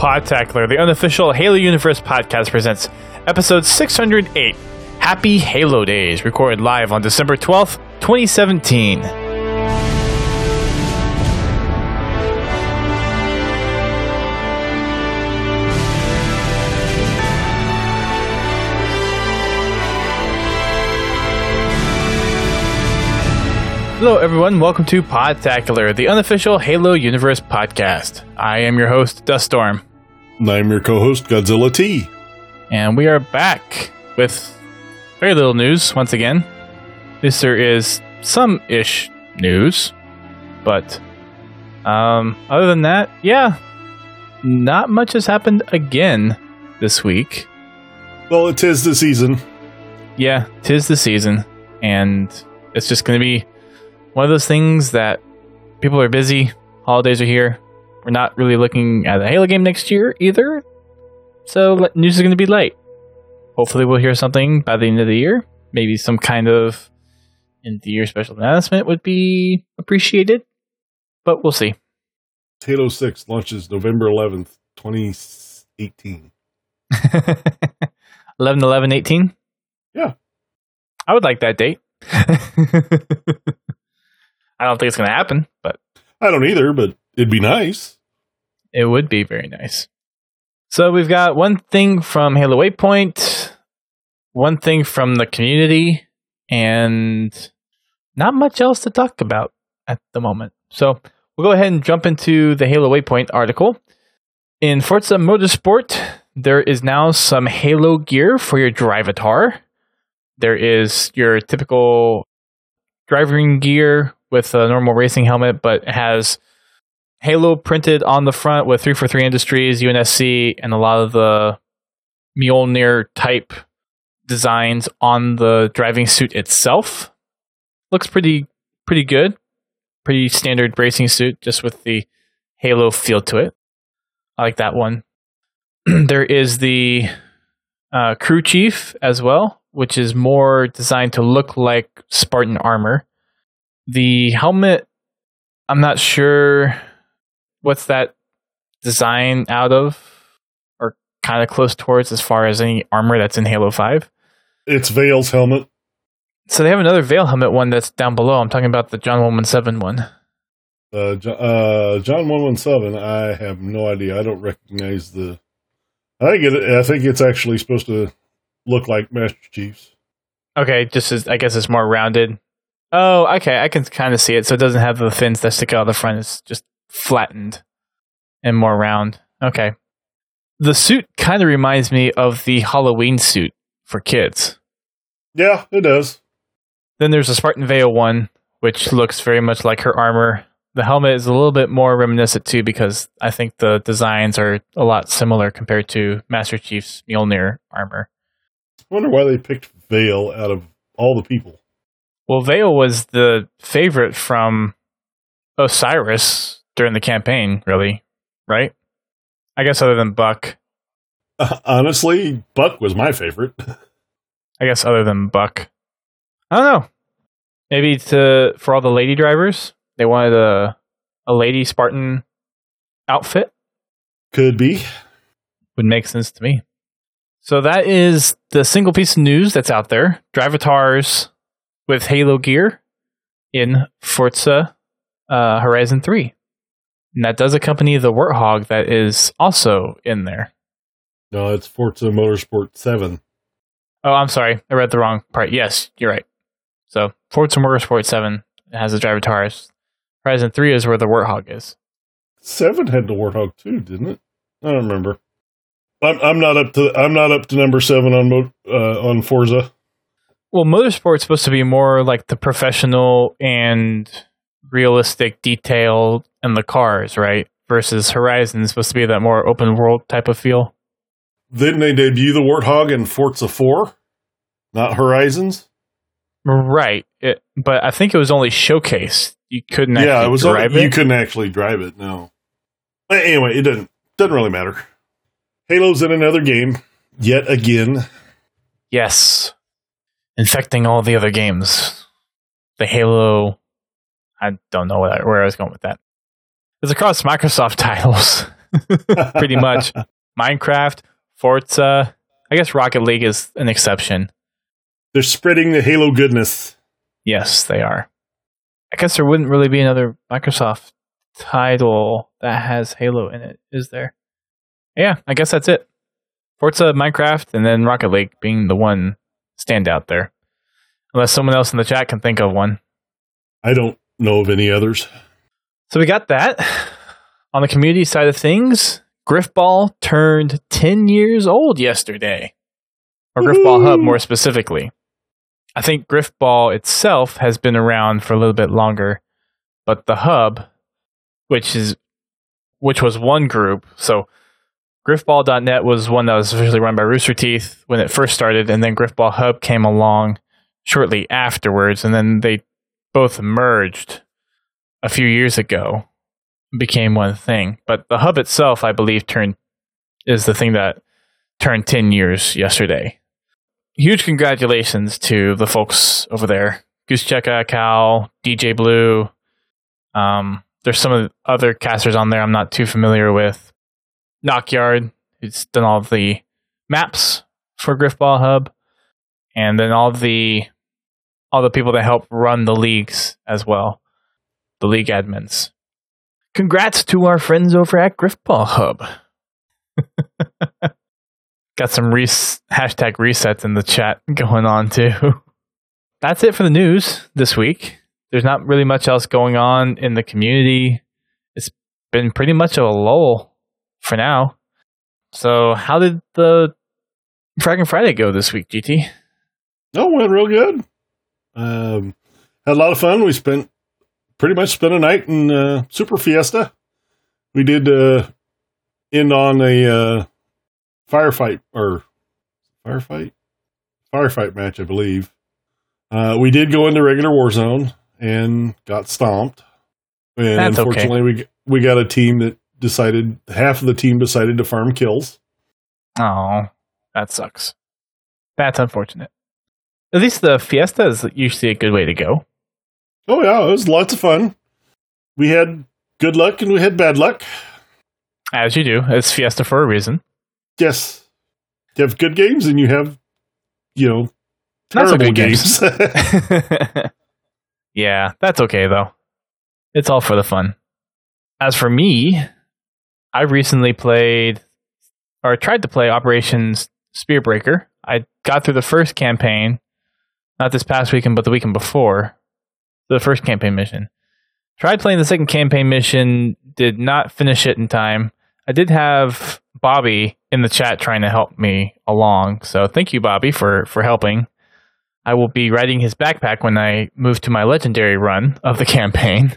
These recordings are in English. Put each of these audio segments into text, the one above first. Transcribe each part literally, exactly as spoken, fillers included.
Podtacular, the unofficial Halo Universe podcast, presents episode six hundred eight, Happy Halo Days, recorded live on December twelfth, twenty seventeen. Hello everyone, welcome to Podtacular, the unofficial Halo Universe podcast. I am your host, Duststorm. And I'm your co-host, Godzilla T. And we are back with very little news once again. This there is some-ish news, but um, other than that, yeah, not much has happened again this week. Well, it is the season. Yeah, 'tis the season, and it's just going to be one of those things that people are busy, holidays are here, we're not really looking at a Halo game next year either, so news is going to be light. Hopefully we'll hear something by the end of the year. Maybe some kind of end-of-the-year special announcement would be appreciated, but we'll see. Halo six launches November eleventh, twenty eighteen. eleven eleven eighteen? Yeah. I would like that date. I don't think it's going to happen, but I don't either, but it'd be nice. It would be very nice. So we've got one thing from Halo Waypoint, one thing from the community, and not much else to talk about at the moment. So we'll go ahead and jump into the Halo Waypoint article. In Forza Motorsport, there is now some Halo gear for your Drivatar. There is your typical driving gear with a normal racing helmet, but it has Halo printed on the front with three forty-three Industries, U N S C, and a lot of the Mjolnir type designs on the driving suit itself. Looks pretty pretty good. Pretty standard racing suit, just with the Halo feel to it. I like that one. There is the uh, Crew Chief as well, which is more designed to look like Spartan armor. The helmet, I'm not sure what's that design out of, or kind of close towards as far as any armor that's in Halo five. It's Vale's helmet. So they have another Vale helmet one that's down below. I'm talking about the John one seventeen one. Uh, uh, John one seventeen, I have no idea. I don't recognize the... I think it. I think it's actually supposed to look like Master Chief's. Okay, just as, I guess it's more rounded. Oh, okay, I can kind of see it. So it doesn't have the fins that stick out of the front. It's just flattened and more round. Okay. The suit kind of reminds me of the Halloween suit for kids. Yeah, it does. Then there's the Spartan Vale one, which looks very much like her armor. The helmet is a little bit more reminiscent too, because I think the designs are a lot similar compared to Master Chief's Mjolnir armor. I wonder why they picked Vale out of all the people. Well, Vale was the favorite from Osiris during the campaign, really, right? I guess other than Buck. Uh, honestly, Buck was my favorite. I guess other than Buck. I don't know. Maybe to for all the lady drivers, they wanted a a lady Spartan outfit. Could be. Would make sense to me. So that is the single piece of news that's out there. Drivatars with Halo gear in Forza uh, Horizon three. And that does accompany the Warthog that is also in there. No, it's Forza Motorsport seven. Oh, I'm sorry. I read the wrong part. Yes, you're right. So Forza Motorsport seven has the Drivatars. Horizon three is where the Warthog is. seven had the Warthog too, didn't it? I don't remember. I'm, I'm not up to I'm not up to number seven on Mo, uh, on Forza. Well, Motorsport's supposed to be more like the professional and realistic detail in the cars, right? Versus Horizon is supposed to be that more open world type of feel. Didn't they debut the Warthog in Forza four? Not Horizons? Right. It, but I think it was only showcased. You couldn't actually yeah, it was drive only, it. You couldn't actually drive it, no. Anyway, it doesn't, doesn't really matter. Halo's in another game, yet again. Yes. Infecting all the other games. The Halo... I don't know what I, where I was going with that. It's across Microsoft titles. Pretty much. Minecraft, Forza. I guess Rocket League is an exception. They're spreading the Halo goodness. Yes, they are. I guess there wouldn't really be another Microsoft title that has Halo in it, is there? Yeah, I guess that's it. Forza, Minecraft, and then Rocket League being the one standout there. Unless someone else in the chat can think of one. I don't know of any others. So we got that. On the community side of things, Griffball turned ten years old yesterday. Or Woo-hoo! Griffball Hub, more specifically. I think Griffball itself has been around for a little bit longer, but the hub, which is which was one group, so Griffball dot net was one that was officially run by Rooster Teeth when it first started, and then Griffball Hub came along shortly afterwards, and then they both merged a few years ago, became one thing. But the hub itself, I believe, turned is the thing that turned ten years yesterday. Huge congratulations to the folks over there. Goose Checka, Cal, D J Blue. Um, there's some of the other casters on there I'm not too familiar with. Knockyard, who's done all of the maps for Griffball Hub. And then all the all the people that help run the leagues as well. The league admins. Congrats to our friends over at Griffball Hub. Got some res- hashtag resets in the chat going on too. That's it for the news this week. There's not really much else going on in the community. It's been pretty much a lull for now. So how did the Fragging Friday go this week, G T? Oh, went real good. Um, had a lot of fun. We spent pretty much spent a night in uh, Super Fiesta. We did uh, end on a uh, firefight or firefight firefight match, I believe. Uh, we did go into regular Warzone and got stomped. And That's unfortunately, okay. we we got a team that decided half of the team decided to farm kills. Oh, that sucks. That's unfortunate. At least the Fiesta is usually a good way to go. Oh yeah, it was lots of fun. We had good luck and we had bad luck. As you do. It's Fiesta for a reason. Yes. You have good games and you have, you know, Not so terrible good games. games. Yeah, that's okay though. It's all for the fun. As for me, I recently played, or tried to play Operations Spearbreaker. I got through the first campaign, not this past weekend, but the weekend before. The first campaign mission. Tried playing the second campaign mission, did not finish it in time. I did have Bobby in the chat trying to help me along, so thank you, Bobby, for, for helping. I will be riding his backpack when I move to my legendary run of the campaign.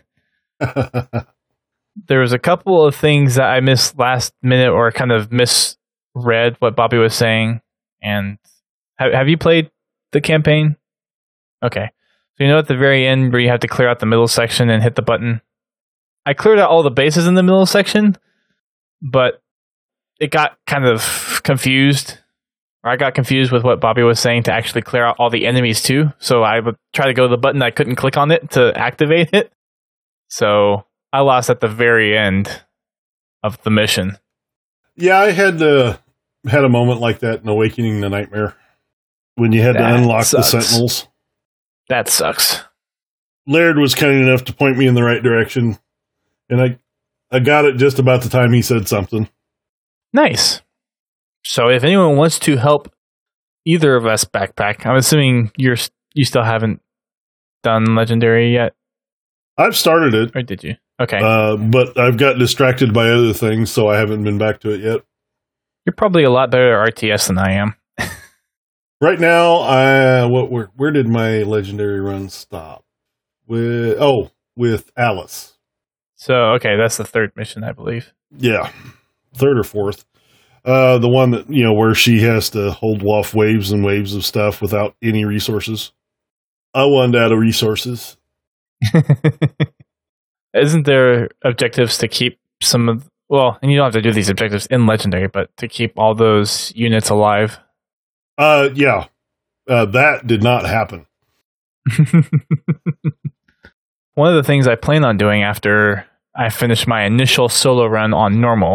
There was a couple of things that I missed last minute or kind of misread what Bobby was saying. And have, have you played the campaign? Okay. So you know at the very end where you have to clear out the middle section and hit the button? I cleared out all the bases in the middle section, but it got kind of confused. Or I got confused with what Bobby was saying to actually clear out all the enemies too. So I would try to go to the button, I couldn't click on it to activate it. So I lost at the very end of the mission. Yeah, I had uh, had a moment like that in Awakening the Nightmare when you had That to unlock sucks. the Sentinels. That sucks. Laird was kind enough to point me in the right direction, and I I got it just about the time he said something. Nice. So if anyone wants to help either of us backpack, I'm assuming you're you still haven't done Legendary yet, I've started it, or did you? Okay. uh, but I've got distracted by other things, so I haven't been back to it yet. You're probably a lot better at R T S than I am. Right now, I what where, where did my Legendary run stop? With oh, with Alice. So, okay, that's the third mission, I believe. Yeah, third or fourth. Uh, the one that, you know, where she has to hold off waves and waves of stuff without any resources. I wanted out of resources. Isn't there objectives to keep some of... Well, and you don't have to do these objectives in Legendary, but to keep all those units alive? Uh, yeah. Uh, that did not happen. One of the things I plan on doing after I finish my initial solo run on normal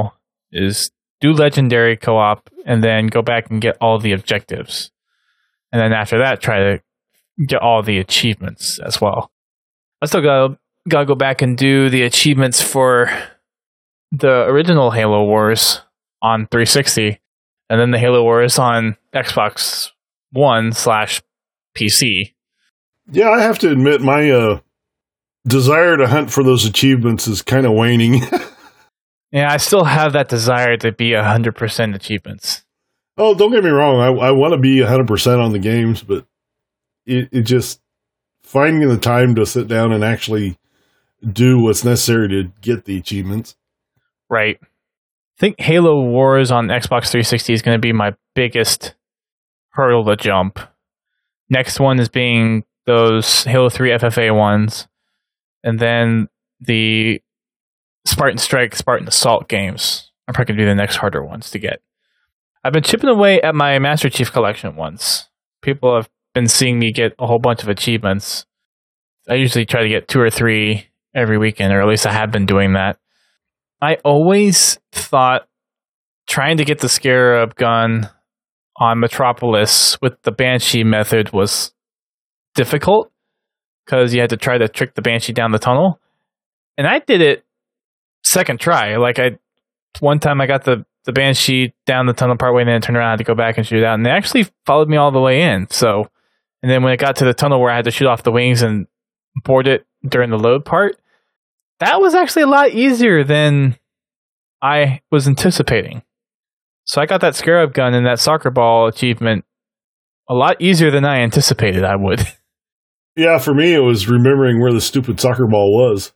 is do Legendary co-op and then go back and get all the objectives. And then after that, try to get all the achievements as well. I still gotta, gotta go back and do the achievements for the original Halo Wars on three sixty, and then the Halo Wars on Xbox One slash P C. Yeah, I have to admit, my uh, desire to hunt for those achievements is kind of waning. Yeah, I still have that desire to be one hundred percent achievements. Oh, don't get me wrong. I, I want to be one hundred percent on the games, but it, it just, finding the time to sit down and actually do what's necessary to get the achievements. Right. I think Halo Wars on Xbox three sixty is going to be my biggest hurdle to jump. Next one is being those Halo three F F A ones, and then the Spartan Strike, Spartan Assault games. I'm probably going to be the next harder ones to get. I've been chipping away at my Master Chief Collection ones. People have been seeing me get a whole bunch of achievements. I usually try to get two or three every weekend, or at least I have been doing that. I always thought trying to get the Scarab gun on Metropolis with the Banshee method was difficult, because you had to try to trick the Banshee down the tunnel. And I did it second try. Like, I one time I got the, the Banshee down the tunnel partway, and then I turned around, I had to go back and shoot it out. And they actually followed me all the way in. So, and then when it got to the tunnel where I had to shoot off the wings and board it during the load part, that was actually a lot easier than I was anticipating. So I got that Scarab gun and that soccer ball achievement a lot easier than I anticipated I would. Yeah, for me, it was remembering where the stupid soccer ball was.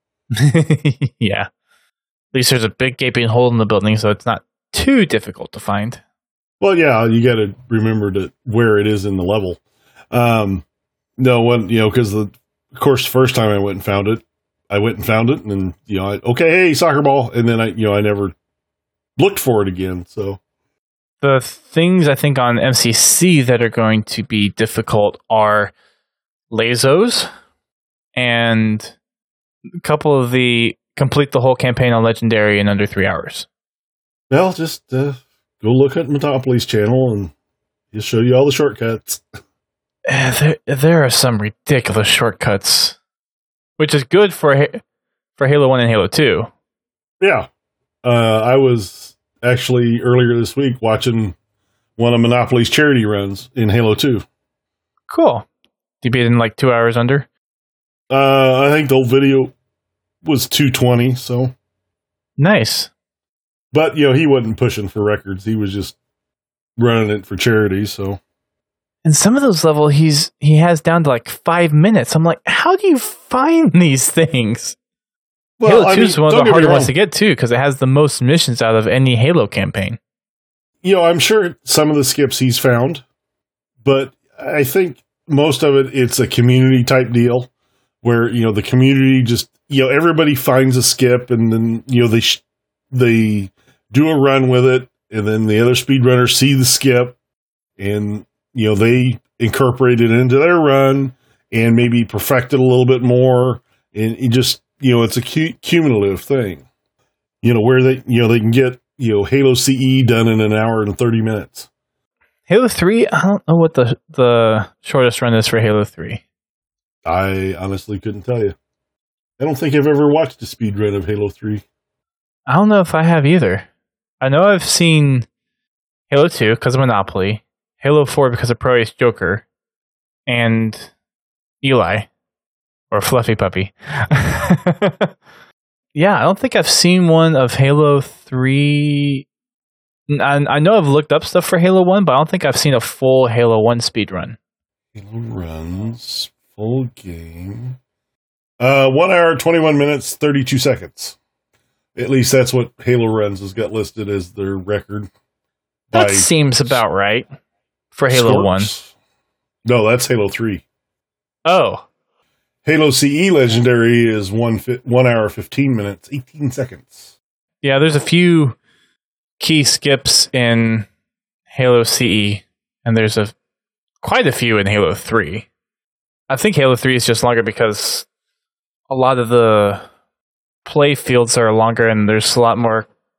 Yeah. At least there's a big gaping hole in the building, so it's not too difficult to find. Well, yeah, you got to remember to where it is in the level. Um, no, when, you know, because the, of course, the first time I went and found it, I went and found it, and you know, I, okay, hey, soccer ball, and then I, you know, I never looked for it again. So the things I think on M C C that are going to be difficult are Lazos and a couple of the complete the whole campaign on Legendary in under three hours. Well, just uh, go look at Metropolis channel, and he'll show you all the shortcuts. There, there are some ridiculous shortcuts, which is good for for Halo one and Halo two. Yeah. Uh, I was actually earlier this week watching one of Monopoly's charity runs in Halo two. Cool. You beat it in like two hours under? Uh, I think the whole video was two twenty, so. Nice. But, you know, he wasn't pushing for records. He was just running it for charity, so. And some of those levels he's he has down to like five minutes. I'm like, how do you find these things? Well, Halo two is one of the harder ones to get to, because it has the most missions out of any Halo campaign. You know, I'm sure some of the skips he's found, but I think most of it, it's a community type deal where, you know, the community just, you know, everybody finds a skip, and then, you know, they, sh- they do a run with it, and then the other speedrunners see the skip, and, you know, they incorporate it into their run and maybe perfect it a little bit more. And it just, you know, it's a cu- cumulative thing, you know, where they, you know, they can get, you know, Halo C E done in an hour and thirty minutes. Halo three, I don't know what the the shortest run is for Halo three. I honestly couldn't tell you. I don't think I've ever watched a speed run of Halo three. I don't know if I have either. I know I've seen Halo two because of Monopoly, Halo four because of Pro Ace Joker, and Eli, or Fluffy Puppy. Yeah, I don't think I've seen one of Halo three. I, I know I've looked up stuff for Halo one, but I don't think I've seen a full Halo one speedrun. Halo runs, full game. Uh, one hour, twenty-one minutes, thirty-two seconds. At least that's what Halo Runs has got listed as their record. That seems about right for Halo one. No, that's Halo three. Oh. Halo C E Legendary is one, fi- one hour, fifteen minutes, eighteen seconds. Yeah, there's a few key skips in Halo C E, and there's a quite a few in Halo three. I think Halo three is just longer because a lot of the play fields are longer, and there's a lot more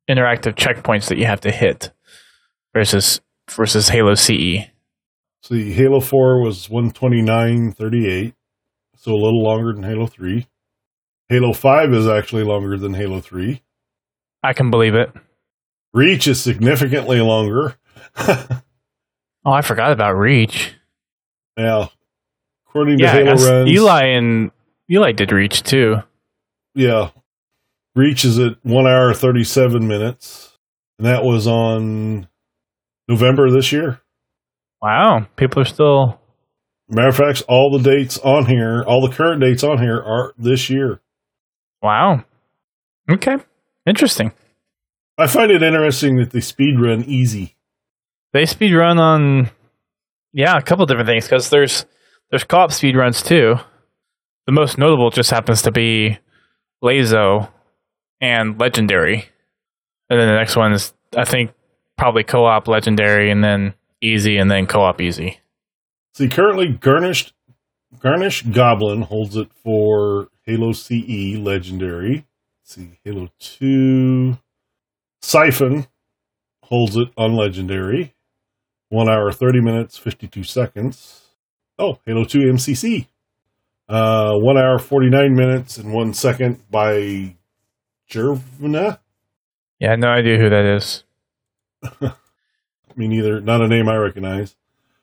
interactive checkpoints that you have to hit versus versus Halo C E. See, Halo four was one twenty-nine thirty-eight, so a little longer than Halo three. Halo five is actually longer than Halo three. I can believe it. Reach is significantly longer. Oh, I forgot about Reach. Yeah. According to Yeah, Halo Runs, Eli and Eli did Reach too. Yeah. Reach is at one hour, thirty-seven minutes. And that was on November this year. Wow. People are still... Matter of fact, all the dates on here, all the current dates on here are this year. Wow. Okay. Interesting. I find it interesting that they speed run easy. They speed run on, yeah, a couple different things, because there's there's co-op speed runs too. The most notable just happens to be Lazo and Legendary. And then the next one is, I think, probably co-op Legendary, and then easy, and then co-op easy. See, currently Garnished, Garnish Goblin holds it for Halo C E Legendary. Let's see, Halo two. Siphon holds it on Legendary. one hour, thirty minutes, fifty-two seconds. Oh, Halo two M C C. Uh, one hour, forty-nine minutes, and one second by Jervna. Yeah, no idea who that is. Me neither. Not a name I recognize.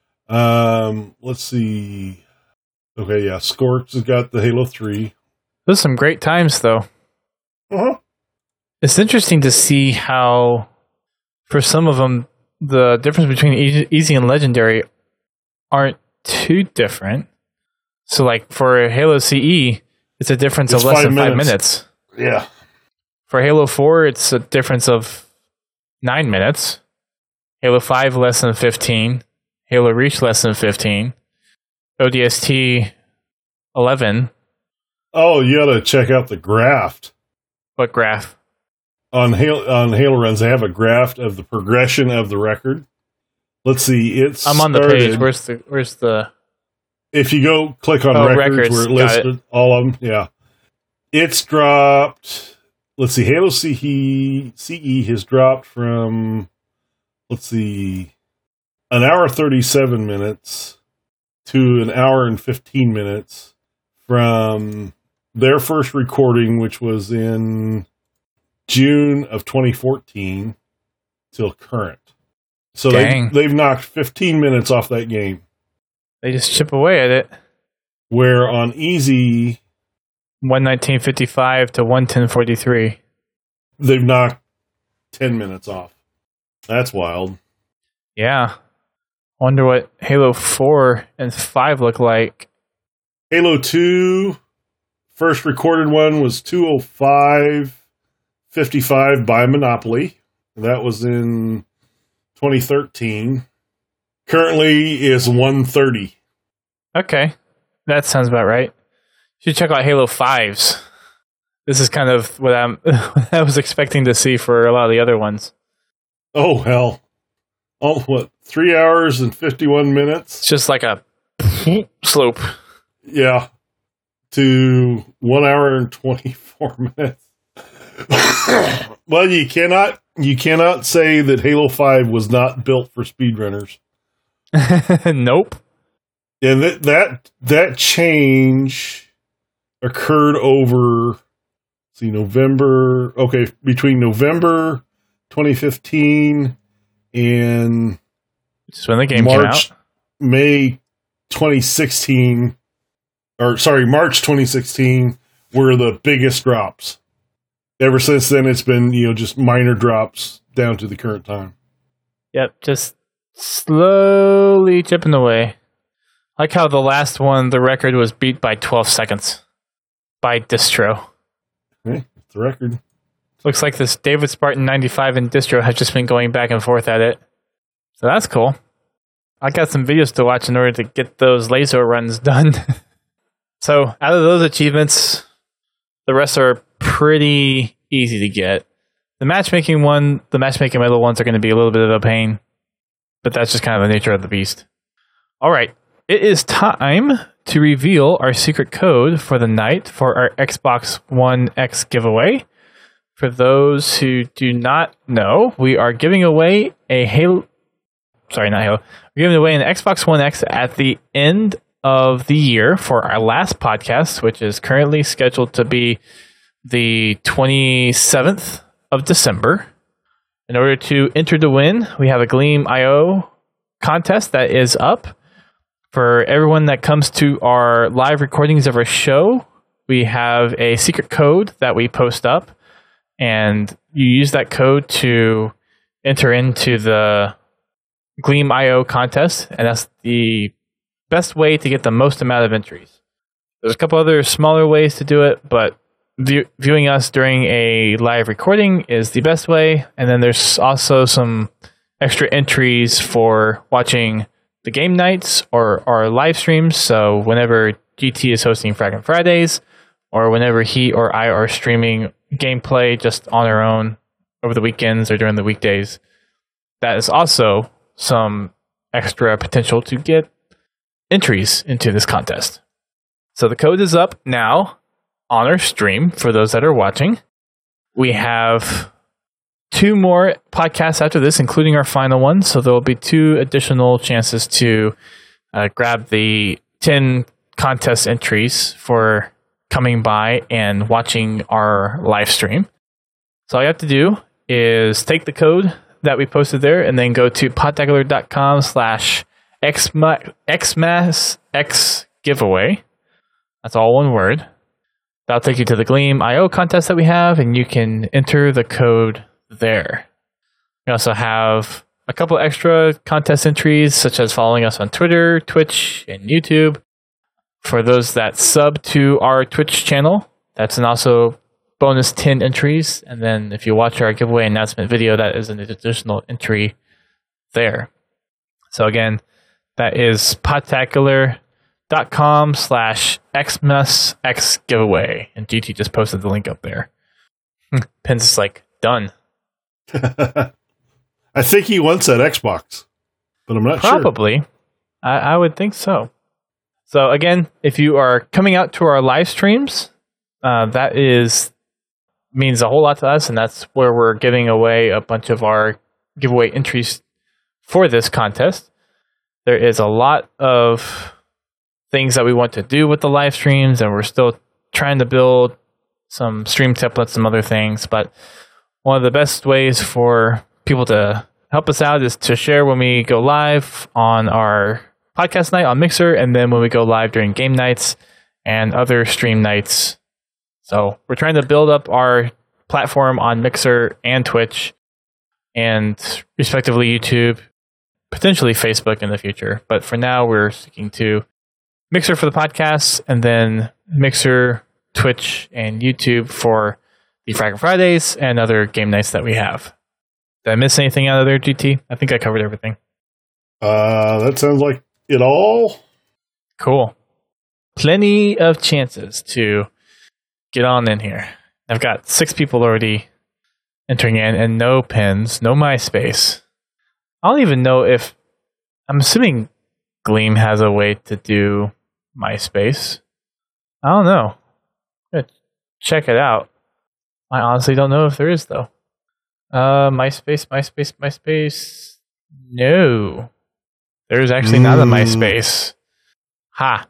Um, let's see. Okay, yeah. Scorch has got the Halo three. Those are some great times, though. Uh-huh. It's interesting to see how, for some of them, the difference between easy, easy and legendary aren't too different. So, like, for Halo C E, it's a difference It's of less five than five minutes. minutes. Yeah. For Halo four, it's a difference of nine minutes. Halo five, less than fifteen. Halo Reach, less than fifteen. O D S T, eleven. Oh, you got to check out the graph. What graph? On Halo, on Halo Runs, they have a graph of the progression of the record. Let's see. It's I'm on the page. Where's the... Where's the... If you go click on Oh, records, records. where it Got listed it. all of them, yeah. It's dropped. Let's see. Halo C E, C E has dropped from, let's see, an hour thirty-seven minutes to an hour and fifteen minutes from their first recording, which was in June of twenty fourteen, till current. So they, Dang. they've knocked fifteen minutes off that game. They just chip away at it. Where on easy, one nineteen fifty-five to one ten forty-three. they've knocked ten minutes off. That's wild. Yeah. Wonder what Halo four and five look like. Halo two, first recorded one was two oh five fifty-five by Monopoly. That was in twenty thirteen. Currently is one thirty. Okay. That sounds about right. You should check out Halo five's. This is kind of what I'm what I was expecting to see for a lot of the other ones. Oh, hell. Oh, what? Three hours and fifty-one minutes? It's just like a slope. Yeah. To one hour and twenty-four minutes. Well, you cannot you cannot say that Halo five was not built for speedrunners. Nope. And that that that change occurred over see November okay, between November twenty fifteen and Just when the game March came out. May twenty sixteen or sorry, March twenty sixteen were the biggest drops. Ever since then, it's been, you know, just minor drops down to the current time. Yep, just slowly chipping away. Like how the last one, the record was beat by twelve seconds by Distro. Okay, it's the record. Looks like this David Spartan ninety-five and Distro has just been going back and forth at it. So that's cool. I got some videos to watch in order to get those laser runs done. So out of those achievements, the rest are pretty easy to get. The matchmaking one, the matchmaking medal ones are going to be a little bit of a pain, but that's just kind of the nature of the beast. All right, it is time to reveal our secret code for the night for our Xbox One X giveaway. for those who do not know, we are giving away a Halo. Sorry, not Halo. We're giving away an Xbox One X at the end of the year for our last podcast, which is currently scheduled to be the twenty-seventh of December. In order to enter to win, we have a Gleam dot I O contest that is up. For everyone that comes to our live recordings of our show, we have a secret code that we post up, and you use that code to enter into the Gleam dot I O contest, and that's the best way to get the most amount of entries. There's a couple other smaller ways to do it, but view- viewing us during a live recording is the best way, and then there's also some extra entries for watching the game nights or our live streams. So whenever G T is hosting Fraggin' Fridays, or whenever he or I are streaming gameplay just on our own over the weekends or during the weekdays, that is also some extra potential to get entries into this contest. So the code is up now on our stream for those that are watching. We have two more podcasts after this, including our final one. So there will be two additional chances to uh, grab the ten contest entries for coming by and watching our live stream. So all you have to do is take the code that we posted there and then go to podtacular.com slash xmas x giveaway. That's all one word. That'll take you to the Gleam dot I O contest that we have, and you can enter the code there. We also have a couple extra contest entries, such as following us on Twitter, Twitch, and YouTube. For those that sub to our Twitch channel, that's an also bonus ten entries. And then if you watch our giveaway announcement video, that is an additional entry there. So again, that is podtacular.com slash xmas x giveaway. And G T just posted the link up there. Penn's just like, done. I think he wants that Xbox, but I'm not Probably. sure. Probably. I, I would think so. So again, if you are coming out to our live streams, uh, that is means a whole lot to us, and that's where we're giving away a bunch of our giveaway entries for this contest. There is a lot of things that we want to do with the live streams, and we're still trying to build some stream templates, some other things, but one of the best ways for people to help us out is to share when we go live on our podcast night on Mixer, and then when we go live during game nights and other stream nights. So we're trying to build up our platform on Mixer and Twitch, and respectively YouTube, potentially Facebook in the future. But for now, we're sticking to Mixer for the podcasts, and then Mixer, Twitch, and YouTube for the Fraggin' Fridays and other game nights that we have. Did I miss anything out of there, G T? I think I covered everything. Uh, that sounds like it all. Cool. Plenty of chances to get on in here. I've got six people already entering in, and no pins, no MySpace. I don't even know if... I'm assuming Gleam has a way to do MySpace. I don't know. I'm gonna check it out. I honestly don't know if there is, though. Uh, MySpace, MySpace, MySpace. No. There's actually mm. not a MySpace. Ha.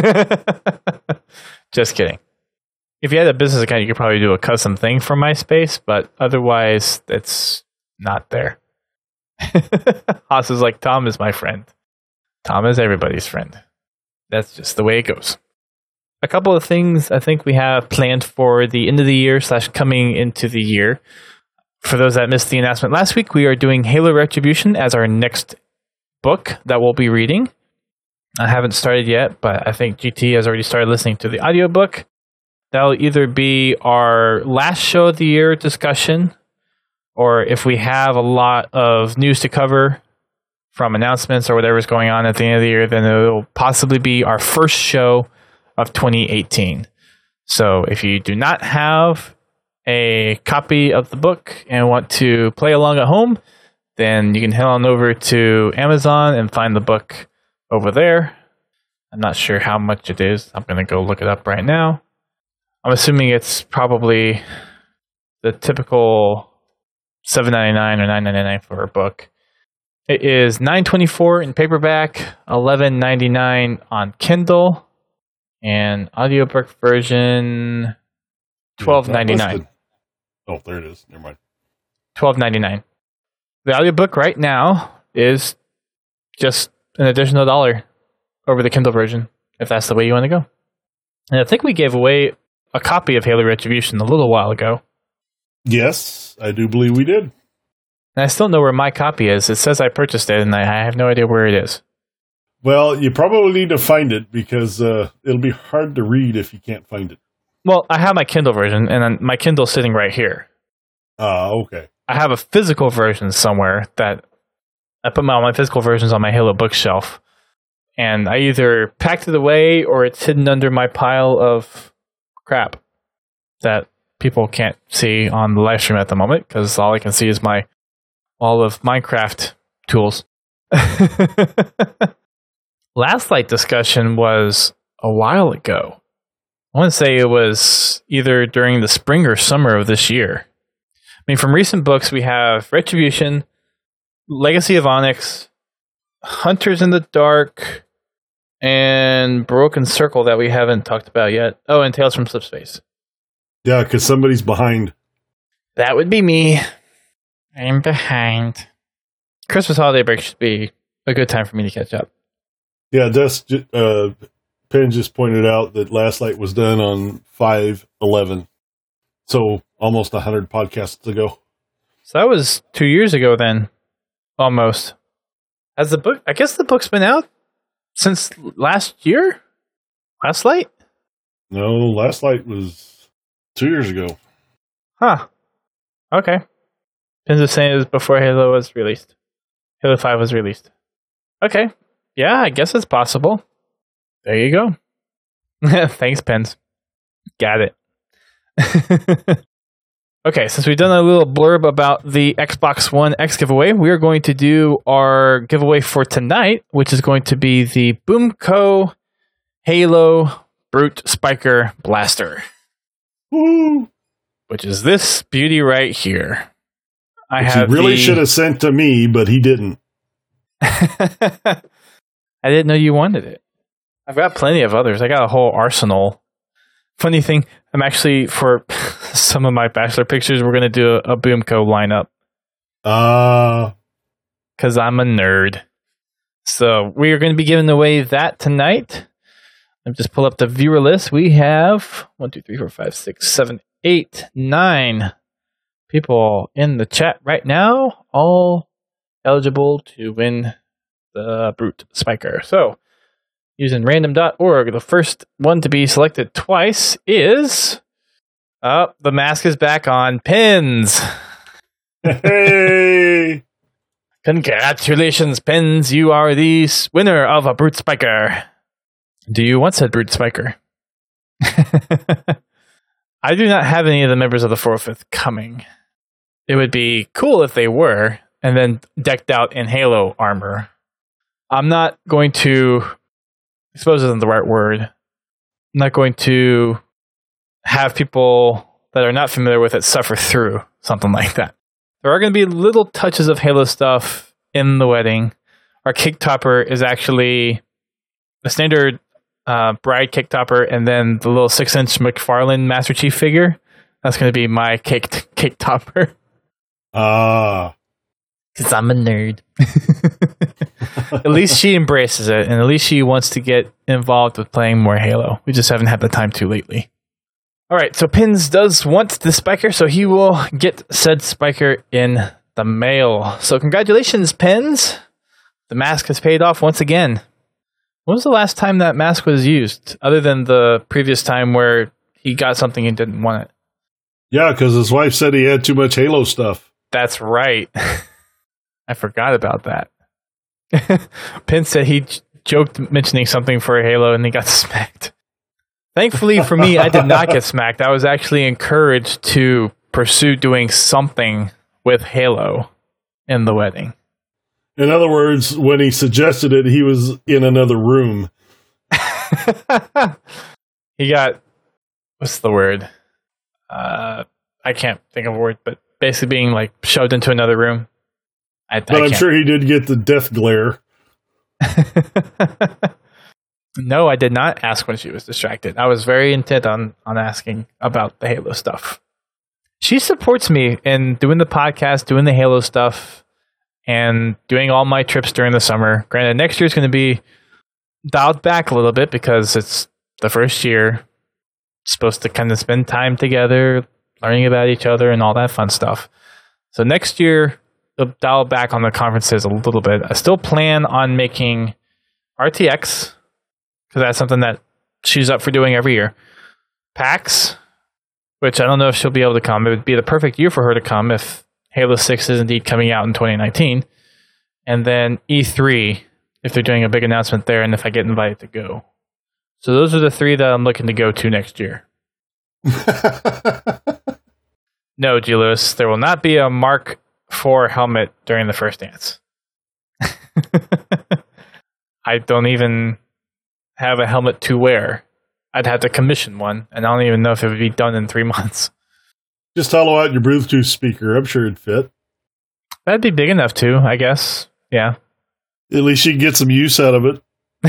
Just kidding. If you had a business account, you could probably do a custom thing for MySpace, but otherwise, it's not there. Haas is like, Tom is my friend. Tom is everybody's friend. That's just the way it goes. A couple of things I think we have planned for the end of the year slash coming into the year. For those that missed the announcement last week, we are doing Halo Retribution as our next book that we'll be reading. I haven't started yet, but I think G T has already started listening to the audiobook. That'll either be our last show of the year discussion, or if we have a lot of news to cover from announcements or whatever's going on at the end of the year, then it'll possibly be our first show of twenty eighteen. So if you do not have a copy of the book and want to play along at home, then you can head on over to Amazon and find the book over there. I'm not sure how much it is. I'm going to go look it up right now. I'm assuming it's probably the typical seven ninety-nine or nine ninety-nine for a book. It is nine twenty-four in paperback, eleven ninety-nine on Kindle, and audiobook version twelve ninety-nine. Oh, there it is. Never mind. twelve ninety-nine. The audiobook right now is just an additional dollar over the Kindle version, if that's the way you want to go. And I think we gave away a copy of Halo Retribution a little while ago. Yes, I do believe we did. And I still know where my copy is. It says I purchased it, and I have no idea where it is. Well, you probably need to find it because uh, it'll be hard to read if you can't find it. Well, I have my Kindle version, and my Kindle's sitting right here. Ah, uh, okay. I have a physical version somewhere that I put my, all my physical versions on my Halo bookshelf. And I either packed it away or it's hidden under my pile of crap that people can't see on the live stream at the moment because all I can see is my all of Minecraft tools. Last Light discussion was a while ago. I want to say it was either during the spring or summer of this year. I mean, from recent books, we have Retribution, Legacy of Onyx, Hunters in the Dark, and Broken Circle that we haven't talked about yet. Oh, and Tales from Slipspace. Yeah, because somebody's behind. That would be me. I'm behind. Christmas holiday break should be a good time for me to catch up. Yeah, Des, uh, Penn just pointed out that Last Light was done on five eleven. So almost one hundred podcasts ago. So that was two years ago then. Almost. Has the book, I guess the book's been out since last year? Last Light? No, Last Light was two years ago. Huh. Okay. Pins is saying it was before Halo was released. Halo five was released. Okay. Yeah, I guess it's possible. There you go. Thanks, Pins. Got it. Okay, since we've done a little blurb about the Xbox One X giveaway, we are going to do our giveaway for tonight, which is going to be the Boomco Halo Brute Spiker Blaster. Woo! Which is this beauty right here. I Which have he really the... should have sent to me, but he didn't. I didn't know you wanted it. I've got plenty of others. I got a whole arsenal. Funny thing, I'm actually, for some of my Bachelor pictures, we're going to do a, a Boomco lineup. Uh, Because I'm a nerd. So we are going to be giving away that tonight. Let me just pull up the viewer list. We have one, two, three, four, five, six, seven, eight, nine people in the chat right now, all eligible to win the Brute Spiker. So, using random dot org, the first one to be selected twice is... Oh, the mask is back on. Pins! hey! Congratulations, Pins. You are the winner of a Brute Spiker. Do you want said Brute Spiker? I do not have any of the members of the four oh fifth coming. It would be cool if they were, and then decked out in Halo armor. I'm not going to... I suppose isn't the right word. I'm not going to have people that are not familiar with it suffer through something like that. There are going to be little touches of Halo stuff in the wedding. Our cake topper is actually a standard uh, bride cake topper, and then the little six-inch McFarlane Master Chief figure. That's going to be my cake t- cake topper. Ah. Because I'm a nerd. At least she embraces it, and at least she wants to get involved with playing more Halo. We just haven't had the time to lately. All right, so Pins does want the Spiker, so he will get said Spiker in the mail. So congratulations, Pins. The mask has paid off once again. When was the last time that mask was used, other than the previous time where he got something and didn't want it? Yeah, because his wife said he had too much Halo stuff. That's right. I forgot about that. Pin said he j- joked mentioning something for Halo and he got smacked. Thankfully for me, I did not get smacked. I was actually encouraged to pursue doing something with Halo in the wedding. In other words, when he suggested it, he was in another room. He got, what's the word? Uh, I can't think of a word, but basically being like shoved into another room. I, but I I'm can't. sure he did get the death glare. No, I did not ask when she was distracted. I was very intent on, on asking about the Halo stuff. She supports me in doing the podcast, doing the Halo stuff, and doing all my trips during the summer. Granted, next year is going to be dialed back a little bit because it's the first year. Supposed to kind of spend time together, learning about each other and all that fun stuff. So next year, they'll dial back on the conferences a little bit. I still plan on making R T X, because that's something that she's up for doing every year. PAX, which I don't know if she'll be able to come. It would be the perfect year for her to come if Halo six is indeed coming out in twenty nineteen. And then E three, if they're doing a big announcement there, and if I get invited to go. So those are the three that I'm looking to go to next year. No, G. Lewis, there will not be a Mark four helmet during the first dance. I don't even have a helmet to wear. I'd have to commission one, and I don't even know if it would be done in three months. Just hollow out your Bluetooth speaker. I'm sure it'd fit. That'd be big enough too, I guess. Yeah. At least you can get some use out of it.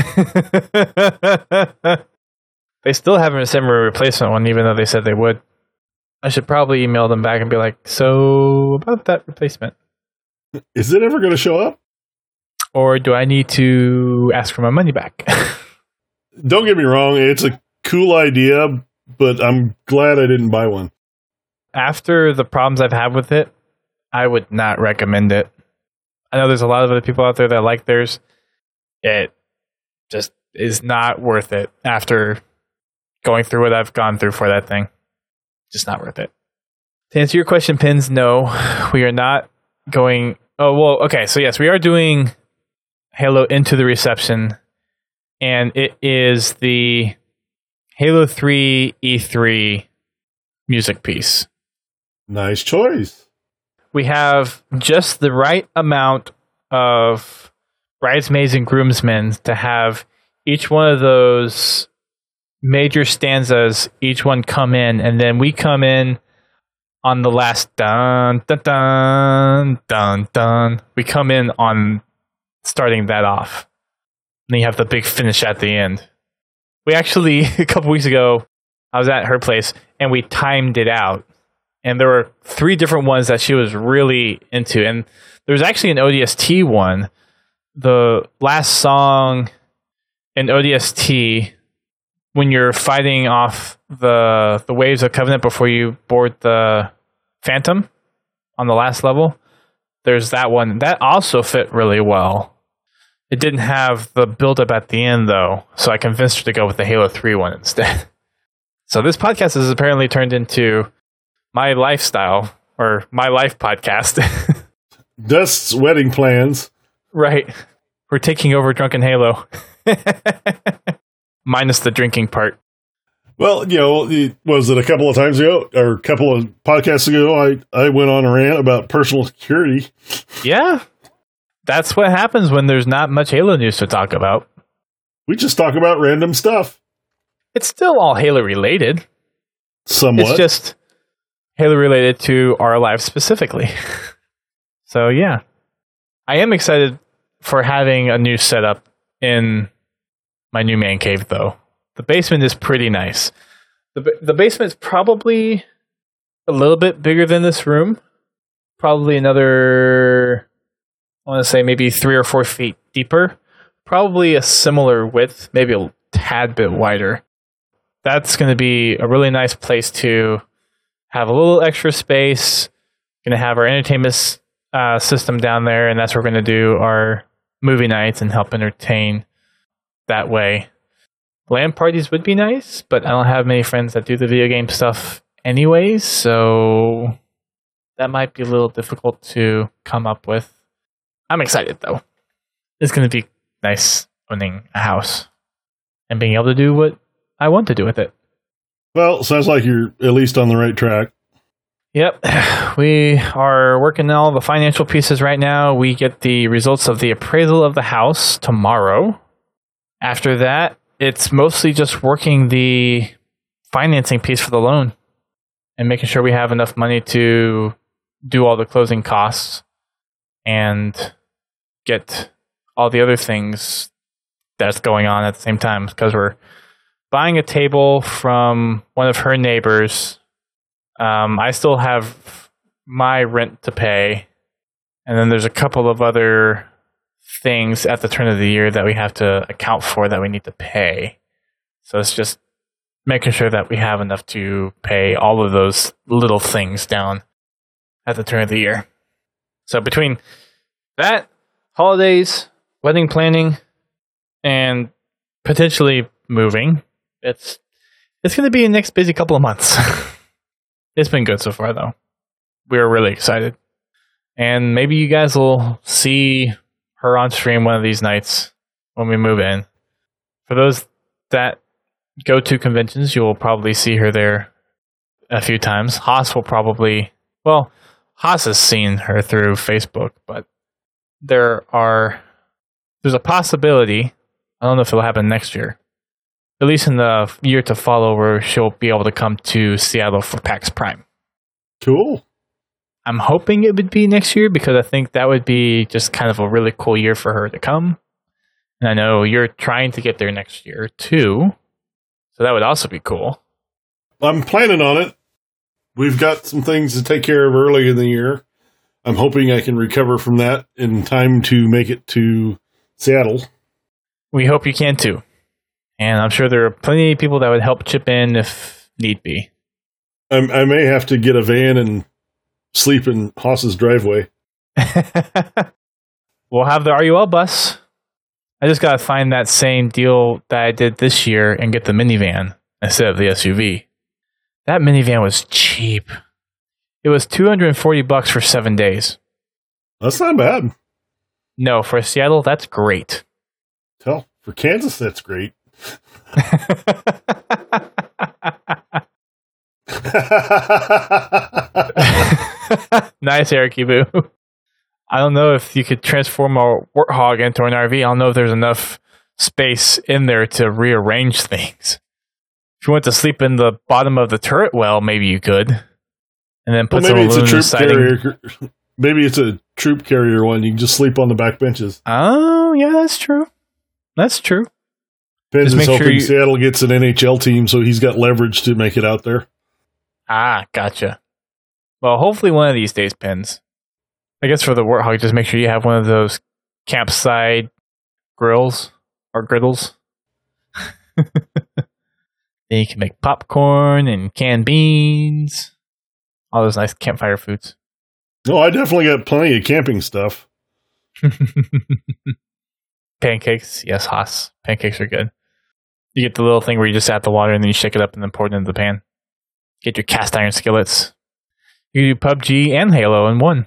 They still haven't sent me a replacement one, even though they said they would. I should probably email them back and be like, so about that replacement. Is it ever going to show up? Or do I need to ask for my money back? Don't get me wrong, it's a cool idea, but I'm glad I didn't buy one. After the problems I've had with it, I would not recommend it. I know there's a lot of other people out there that like theirs. It just is not worth it after going through what I've gone through for that thing. Just not worth it. To answer your question, Pins, no, we are not going... Oh, well, okay, so yes, we are doing Halo Into the Reception, and it is the Halo three E three music piece. Nice choice. We have just the right amount of bridesmaids and groomsmen to have each one of those major stanzas, each one come in, and then we come in on the last dun dun dun dun dun. We come in on starting that off. And then you have the big finish at the end. We actually, a couple weeks ago, I was at her place, and we timed it out. And there were three different ones that she was really into. And there was actually an O D S T one. The last song in O D S T, when you're fighting off the the waves of Covenant before you board the Phantom on the last level, there's that one. That also fit really well. It didn't have the build-up at the end, though, so I convinced her to go with the Halo three one instead. So this podcast has apparently turned into my lifestyle, or my life podcast. Dust's wedding plans. Right. We're taking over Drunken Halo. Minus the drinking part. Well, you know, was it a couple of times ago, or a couple of podcasts ago, I, I went on a rant about personal security. Yeah. That's what happens when there's not much Halo news to talk about. We just talk about random stuff. It's still all Halo related. Somewhat. It's just Halo related to our lives specifically. So, yeah. I am excited for having a new setup in my new man cave, though. The basement is pretty nice. The the basement's probably a little bit bigger than this room. Probably another, I want to say maybe three or four feet deeper. Probably a similar width, maybe a tad bit wider. That's going to be a really nice place to have a little extra space. Going to have our entertainment uh, system down there, and that's where we're going to do our movie nights and help entertain that way. LAN parties would be nice, but I don't have many friends that do the video game stuff anyways, so that might be a little difficult to come up with. I'm excited, though. It's going to be nice owning a house and being able to do what I want to do with it. Well, sounds like you're at least on the right track. Yep. We are working on all the financial pieces right now. We get the results of the appraisal of the house tomorrow. After that, it's mostly just working the financing piece for the loan and making sure we have enough money to do all the closing costs and get all the other things that's going on at the same time, because we're buying a table from one of her neighbors. Um, I still have my rent to pay, and then there's a couple of other things at the turn of the year that we have to account for that we need to pay. So it's just making sure that we have enough to pay all of those little things down at the turn of the year. So between that, holidays, wedding planning, and potentially moving, it's it's going to be the next busy couple of months. It's been good so far, though. We're really excited. And maybe you guys will see her on stream one of these nights when we move in. For those that go to conventions, you will probably see her there a few times. Haas will probably... Well, Haas has seen her through Facebook, but there are... There's a possibility, I don't know if it'll happen next year, at least in the year to follow, where she'll be able to come to Seattle for PAX Prime. Cool. I'm hoping it would be next year, because I think that would be just kind of a really cool year for her to come. And I know you're trying to get there next year, too. So that would also be cool. I'm planning on it. We've got some things to take care of early in the year. I'm hoping I can recover from that in time to make it to Seattle. We hope you can, too. And I'm sure there are plenty of people that would help chip in if need be. I, I may have to get a van and sleep in Haas's driveway. We'll have the R U L bus. I just got to find that same deal that I did this year and get the minivan instead of the S U V. That minivan was cheap. It was two hundred forty bucks for seven days. That's not bad. No, for Seattle, that's great. Hell, for Kansas, that's great. Nice, Eric Boo. I don't know if you could transform a warthog into an R V. I don't know if there's enough space in there to rearrange things. If you want to sleep in the bottom of the turret well, maybe you could. And then put well, some maybe it's a troop siding. carrier. Maybe it's a troop carrier one. You can just sleep on the back benches. Oh, yeah, that's true. That's true. Penn's is hoping sure you... Seattle gets an N H L team, so he's got leverage to make it out there. Ah, gotcha. Well, hopefully one of these days, Pens. I guess for the Warthog, just make sure you have one of those campsite grills or griddles. Then you can make popcorn and canned beans. All those nice campfire foods. No, I definitely got plenty of camping stuff. Pancakes. Yes, Haas. Pancakes are good. You get the little thing where you just add the water and then you shake it up and then pour it into the pan. Get your cast iron skillets. You can do P U B G and Halo in one.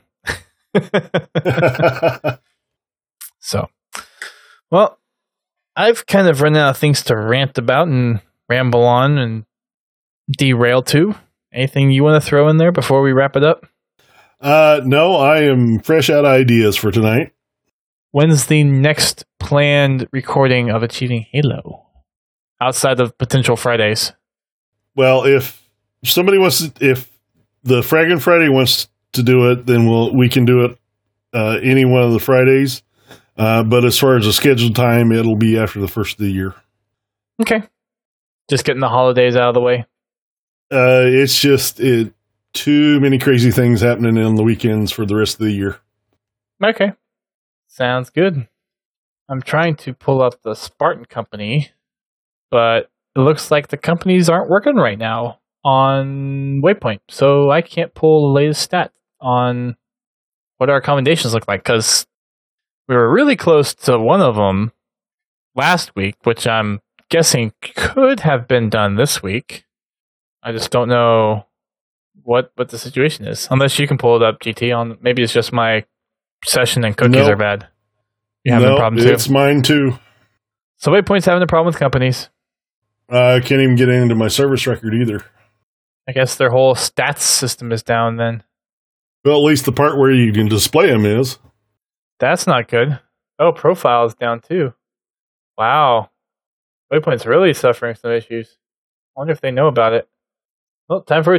So, well, I've kind of run out of things to rant about and ramble on and derail to. Anything you want to throw in there before we wrap it up? Uh, no, I am fresh out of ideas for tonight. When's the next planned recording of Achieving Halo? Outside of potential Fridays. Well, if somebody wants to, if the Fraggin' Friday wants to do it, then we'll, we can do it uh, any one of the Fridays. Uh, but as far as the scheduled time, it'll be after the first of the year. Okay. Just getting the holidays out of the way. Uh, it's just it, too many crazy things happening on the weekends for the rest of the year. Okay. Sounds good. I'm trying to pull up the Spartan company, but it looks like the companies aren't working right now on Waypoint, so I can't pull the latest stat on what our accommodations look like, because we were really close to one of them last week, which I'm guessing could have been done this week. I just don't know what what the situation is. Unless you can pull it up, G T. On maybe it's just my session and cookies nope. are bad. You having nope, a problem too? It's mine too. So Waypoint's having a problem with companies. Uh, I can't even get into my service record either. I guess their whole stats system is down then. Well, at least the part where you can display them is. That's not good. Oh, profile is down too. Wow. Waypoint's really suffering some issues. I wonder if they know about it. Well, time for a tweet.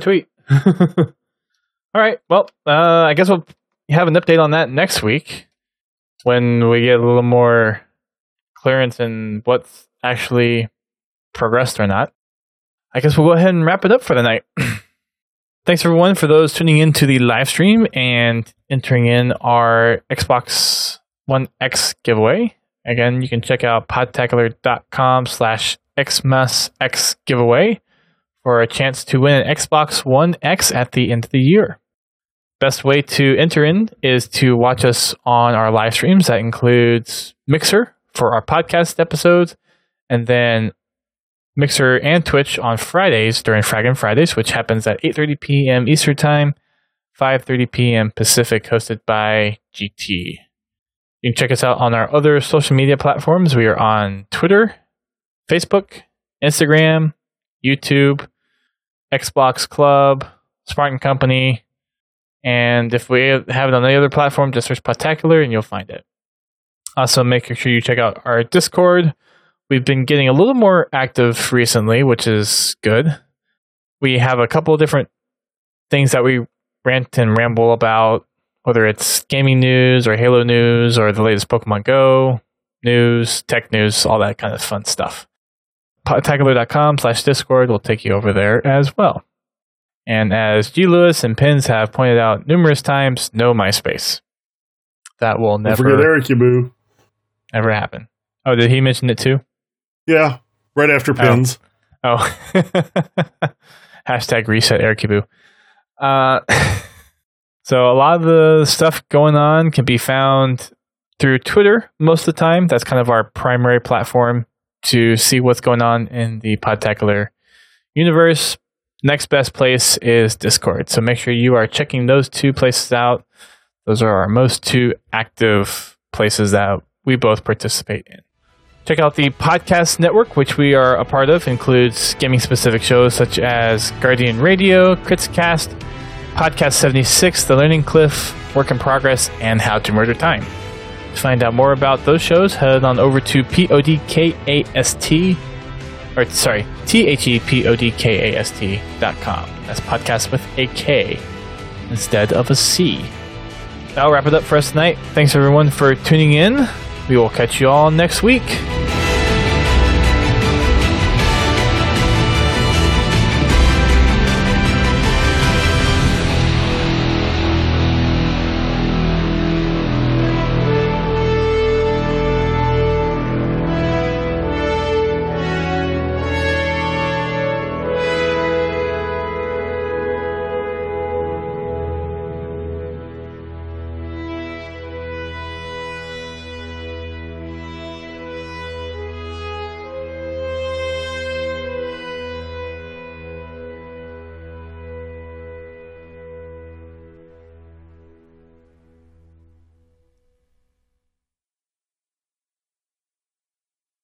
All right. Well, uh, I guess we'll have an update on that next week when we get a little more clearance in what's actually progressed or not. I guess we'll go ahead and wrap it up for the night. Thanks, everyone, for those tuning in to the live stream and entering in our Xbox One X giveaway. Again, you can check out podtacular.com slash XmasX giveaway for a chance to win an Xbox One X at the end of the year. Best way to enter in is to watch us on our live streams. That includes Mixer for our podcast episodes, and then Mixer and Twitch on Fridays during Fraggin' Fridays, which happens at eight thirty p.m. Eastern Time, five thirty p.m. Pacific, hosted by G T. You can check us out on our other social media platforms. We are on Twitter, Facebook, Instagram, YouTube, Xbox Club, Spartan Company, and if we have it on any other platform, just search Podtacular and you'll find it. Also, make sure you check out our Discord. We've been getting a little more active recently, which is good. We have a couple of different things that we rant and ramble about, whether it's gaming news or Halo news or the latest Pokemon Go news, tech news, all that kind of fun stuff. Podtacular.com slash Discord will take you over there as well. And as G. Lewis and Pins have pointed out numerous times, no MySpace. That will never Don't forget Eric Yabu. Ever happen. Oh, did he mention it too? Yeah, right after Pins. Oh. oh. Hashtag reset Eric Yabu. Uh, so a lot of the stuff going on can be found through Twitter most of the time. That's kind of our primary platform to see what's going on in the Podtacular universe. Next best place is Discord. So make sure you are checking those two places out. Those are our most two active places that we both participate in. Check out the podcast network, which we are a part of. It includes gaming-specific shows such as Guardian Radio, Critscast, Podcast seventy-six, The Learning Cliff, Work in Progress, and How to Murder Time. To find out more about those shows, head on over to P-O-D-K-A-S-T, or sorry, T H E P O D K A S T dot com. That's podcast with a K instead of a C. That'll wrap it up for us tonight. Thanks everyone for tuning in. We will catch you all next week.